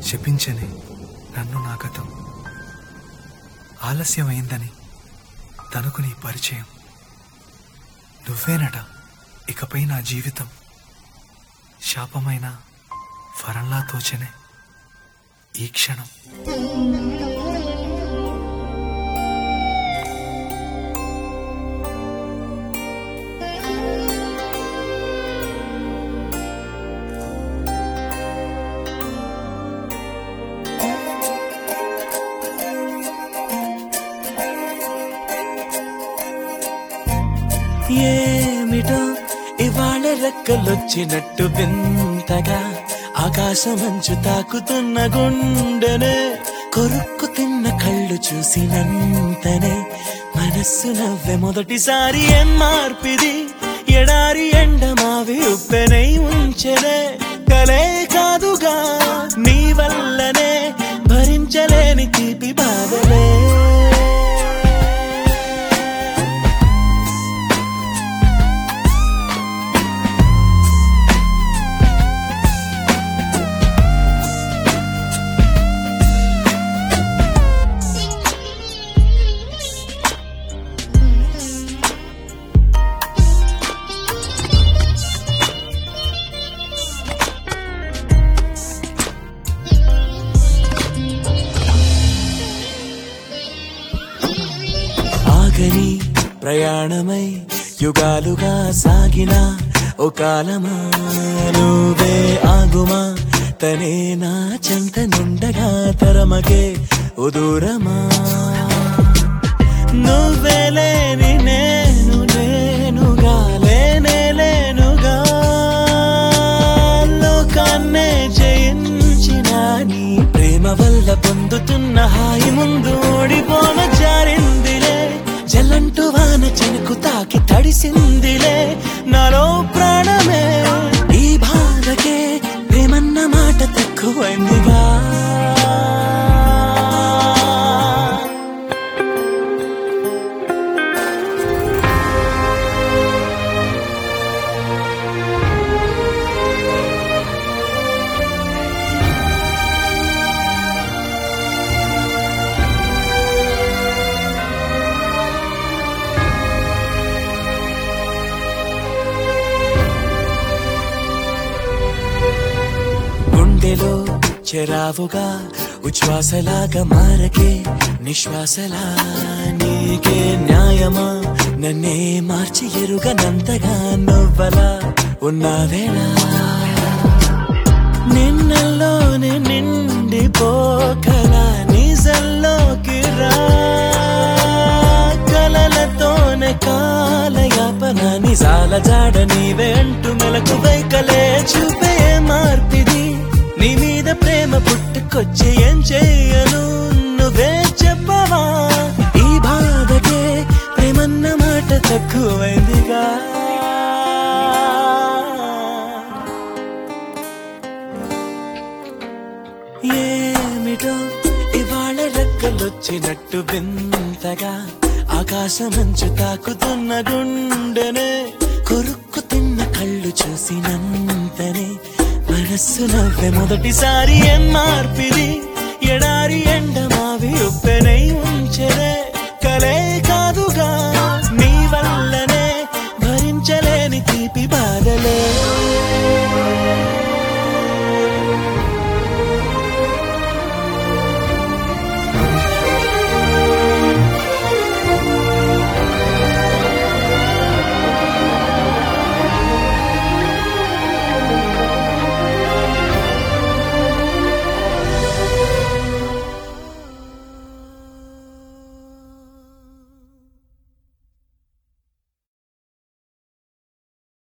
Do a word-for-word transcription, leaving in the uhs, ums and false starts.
శపించని నన్ను నా గతం, ఆలస్యమైందని తనకు నీ పరిచయం. నువ్వేనట ఇకపై నా జీవితం, శాపమైన వరంలా తోచనే ఈ క్షణం. ఏమిటో ఇవాళ రెక్కలొచ్చినట్టు వింతగా ఆకాశమంచు తాకుతున్న గుండెనే, కొరుక్కు తిన్న కళ్ళు చూసినంతనే మనస్సు నవ్వే మొదటిసారి. ఏం మార్పిది ఎడారి ఎండ మావి ఉప్పెనై ఉంచెనే, కలే కాదుగా నీ వల్లనే భరించలేని తీపి బాధలే. ఆగని ప్రయాణమై యుగాలుగా సాగిన ఓ కాలమా, నువ్వే ఆగుమా తనే నా చెంత నుండగా తరమకే ఓ దూరమా. నువ్వే లేని నేను నేనుగా లేనే లేనుగా, లోకాన్నే జయించిన నీ ప్రేమ వల్ల పొందుతున్న హాయి ముందు ఓడిపోన జారిందిలే. జల్లంటూ వాన చెనుకు తాకి తడిసిందిలే నాలో ప్రాణమే, ఈ బాధకే ప్రేమన్న మాట తక్కువైందిగా. గుండెలో చెరావుగా ఉచ్ఛ్వాసలాగా మారకే నిశ్వాసలా, నీకే న్యాయమా నన్నే మార్చి ఎరుగనంతగా నువ్వలా ఉన్నావేళ. నిన్నల్లోనే నిండిపోకలా నిజల్లోకి రా, కలలతోనే కాలయాపన నిజాల జాడ నీవే అంటూ మెలకు వైకలే చూపే మార్పిది. నీ మీద ప్రేమ పుట్టుకొచ్చి ఏం చెయ్యను నువ్వే చెప్పవా, ఈ బాధకే ప్రేమన్న మాట తక్కువైందిగా. ఏమిటో ఇవాళ రెక్కలొచ్చినట్టు వింతగా ఆకాశమంచు తాకుతున్న గుండెనే, కొరుక్కు తిన్న కళ్ళు చూసినంతనే మనస్సు నవ్వే మొదటిసారి. ఏం మార్పిది ఎడారి ఎండ మావి ఉప్పెనై ఉంచెనే, కలే